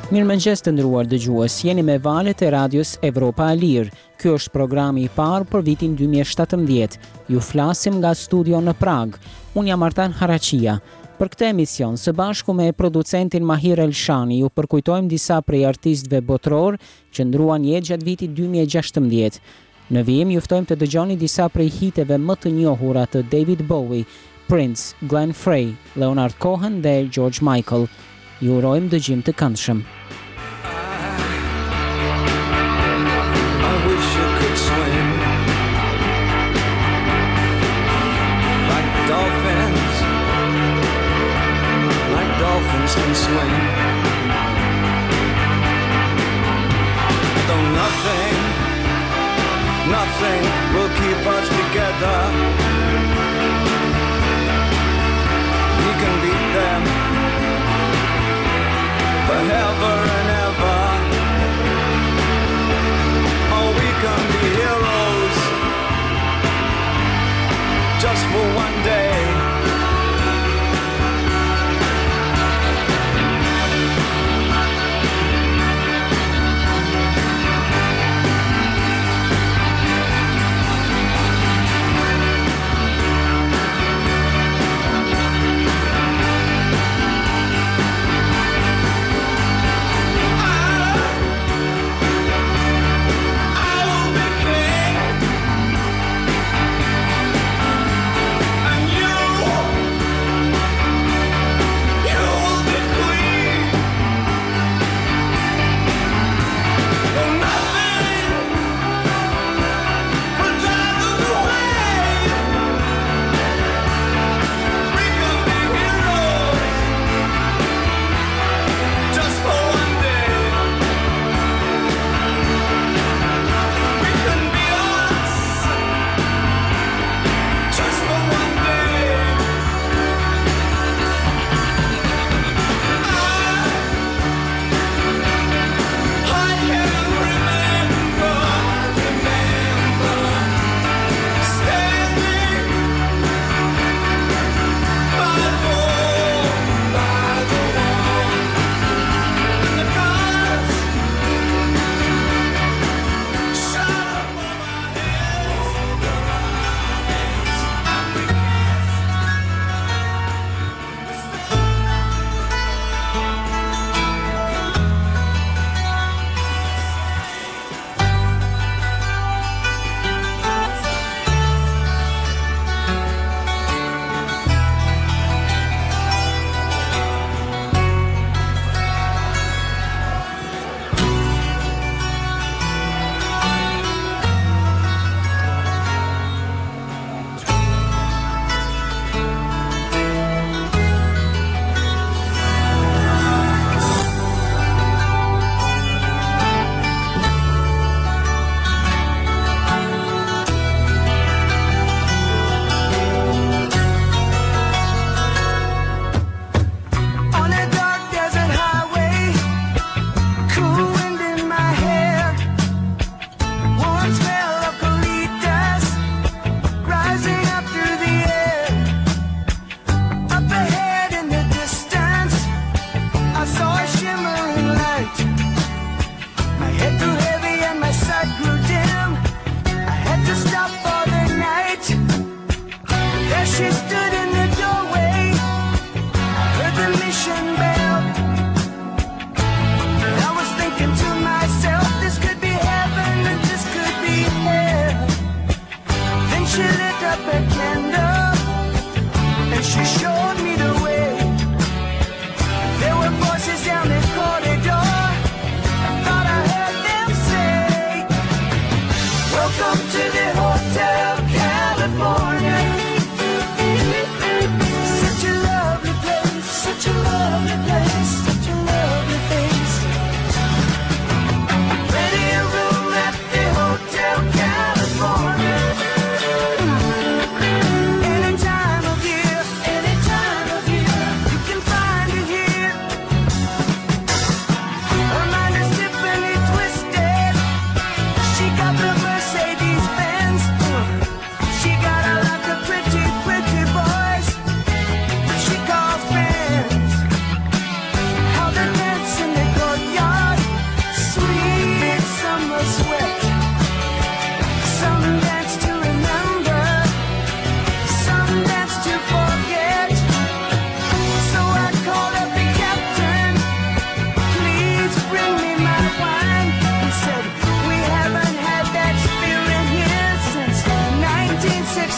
Mirëmëngjes të nderuar dëgjues, jeni me valët e radios Evropa e Lirë. Ky është programi I parë për vitin 2017. Ju flasim nga studio në Prag. Unë jam Artan Harachia. Për këtë emision, së bashku me producentin Mahir Elshani, ju përkujtojmë disa prej artistëve botror që ndruan jetë gjatë vitit 2016. Në vijim ju ftojmë të dëgjoni disa prej hiteve më të njohura të David Bowie, Prince, Glenn Frey, Leonard Cohen dhe George Michael. Ju urojmë dëgjim të këndshëm. Can swing, though nothing will keep us together. We can beat them forever and ever. Oh, we can be heroes just for one day.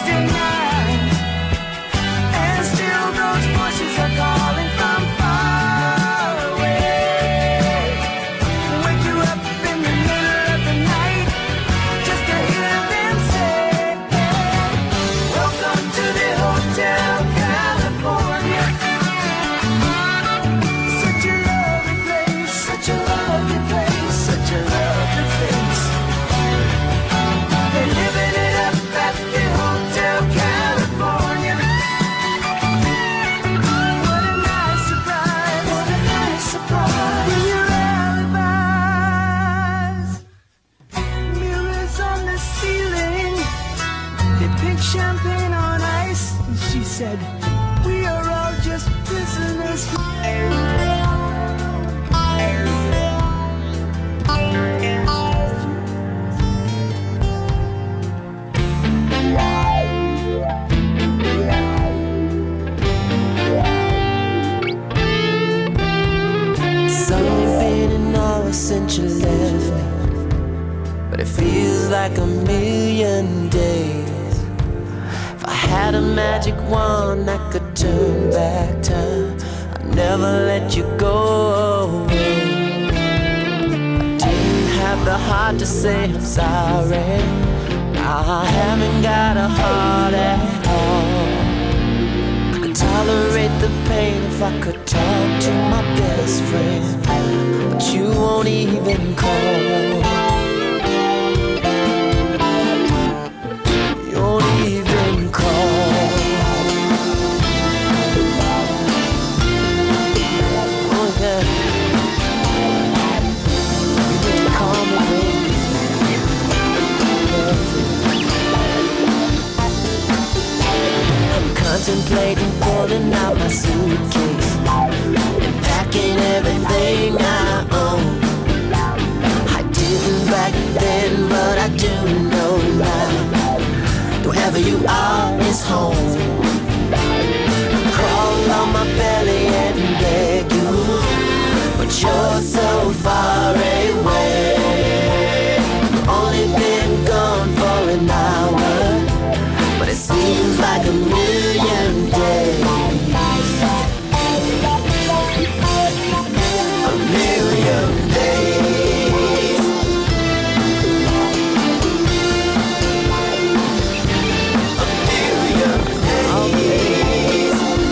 Tuesday night, and still those voices are calling from far away. Wake you up in the middle of the night just to hear them say, welcome to the Hotel California. Such a lovely place, such a lovely place, such a lovely place. They're living it up at the Hotel California. What a nice surprise, what a nice surprise. Bring your alibis. Mirrors on the ceiling, they pink champagne on ice. And she said, we are all just prisoners. It's only been an hour since you left me, but it feels like a million days. If I had a magic wand, I could turn back time. I'd never let you go away. I didn't have the heart to say I'm sorry. Now I haven't got a heart at all. I could tolerate the pain if I could talk to my best friend, but you won't even call. You won't even call. Oh yeah. You need to call me, baby. I'm contemplating pulling out my suitcase and packing everything I own. I didn't back then, but I do know now. Wherever you are is home. I crawl on my belly and beg you, but you're so far away. You've only been gone for an hour, but it seems like a million days. A million days. A million days.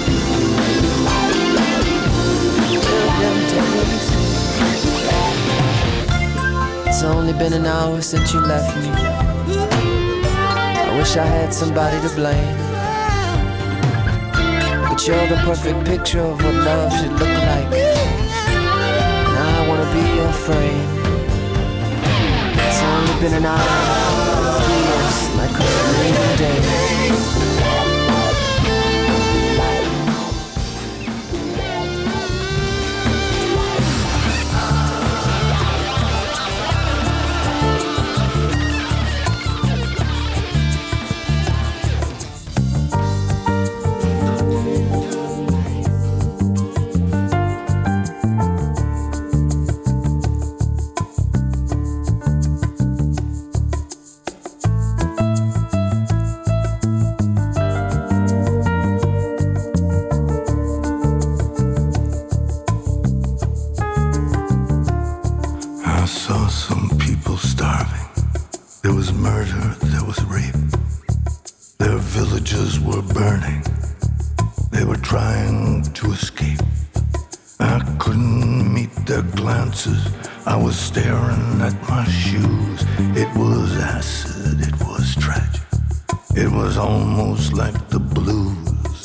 Million days. It's only been an hour since you left me. I wish I had somebody to blame, but you're the perfect picture of what love should look like. Now I wanna be your frame. It's only been an hour, it feels like a million days. I saw some people starving. There was murder, there was rape. Their villages were burning. They were trying to escape. I couldn't meet their glances. I was staring at my shoes. It was acid, it was tragic. It was almost like the blues.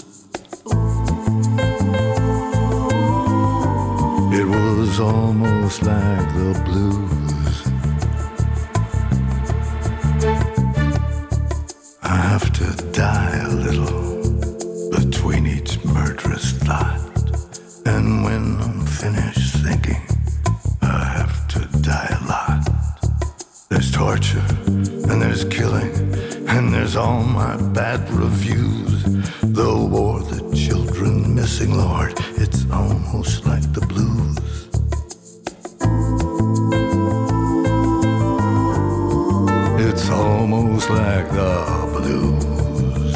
It was almost like the blues. I have to die a little between each murderous thought. And when I'm finished thinking, I have to die a lot. There's torture, and there's killing, and there's all my bad reviews. The war, the children missing, Lord, it's almost like the blues. It's almost like the blues.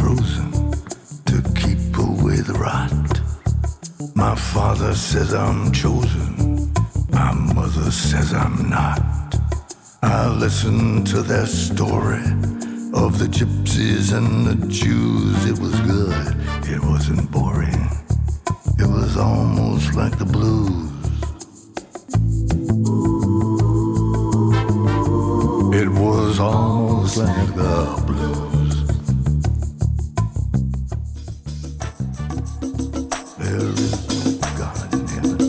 frozen to keep away the rot. My father says I'm chosen, my mother says I'm not. I listen to their story of the gypsies and the Jews. It was good, it wasn't boring. It was almost like the blues. It was almost like the blues. There is no God in heaven.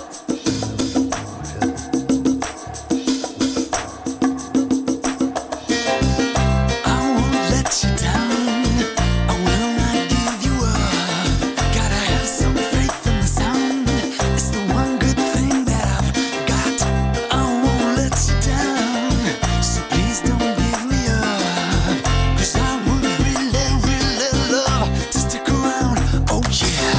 I won't let you down. I will not give you up. Gotta have some faith in the sound. It's the one good thing that I've got. I won't let you down. So please don't give me up. 'Cause I would really, really love to stick around. Oh yeah.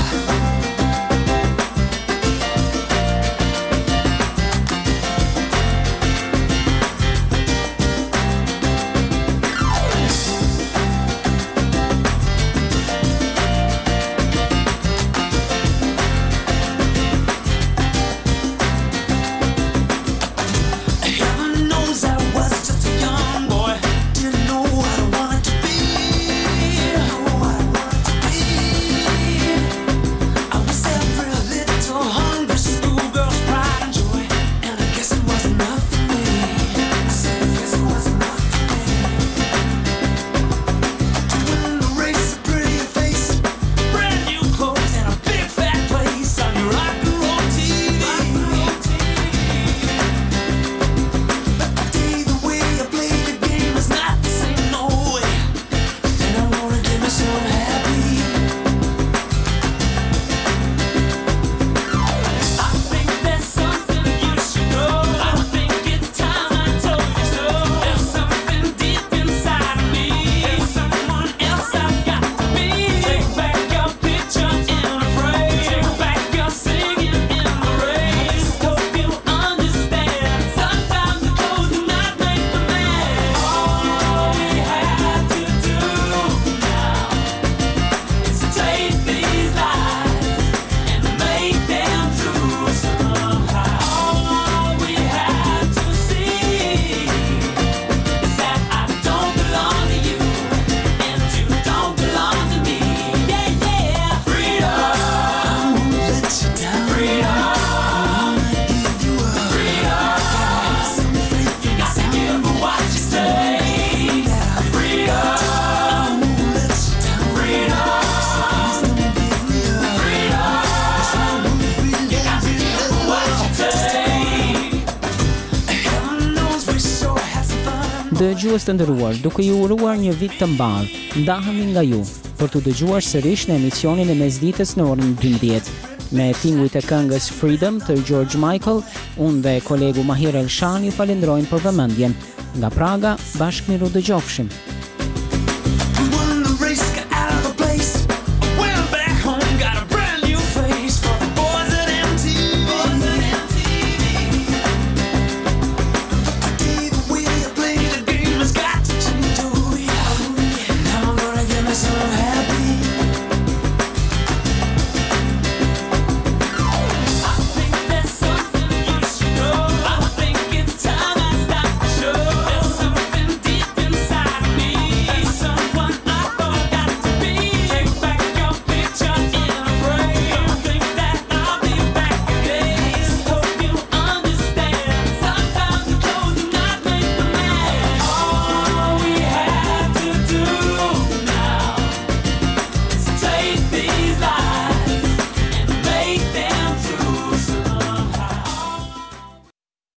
Heaven knows I was just a young boy. Didn't know what I wanted to be. I was every little hungry schoolgirl's pride and joy, and I guess it was enough for me. I said, I guess it was enough for me. To win the race, a pretty face, brand new clothes, and a big fat place on your rock and roll TV. But today the way I play the game is not the same, no way. Then I wanna give me some happy. I think there's something you should know. I think it's time I told you so. There's something deep inside of me. There's someone else I've got to be. Take back your picture in a frame. Take back your singing in the rain. Hope you understand. Sometimes the clothes do not make the man. All we have to do now is to take these lies and make them true somehow. All we have to see is that I don't belong to you and you don't belong to me. Yeah, yeah. Freedom. I won't let you down. Freedom. I will not give you up. Freedom. Have some faith in the sound. Give what you say. Freedom. I won't let you down. Freedom. So please don't give me up. Freedom. 'Cause I would really, really love to stay. Heaven knows we sure had some fun. Dëgjues të nderuar, duke ju uruar një vit të mbar, ndahemi nga ju për të dëgjuar sërish në emisionin e mesditës në orën 12. Me tinguit e këngës Freedom të George Michael, unë dhe kolegu Mahir Elshan ju falenderojmë për vëmendjen. Nga Praga, bashkë miru dëgjofshim.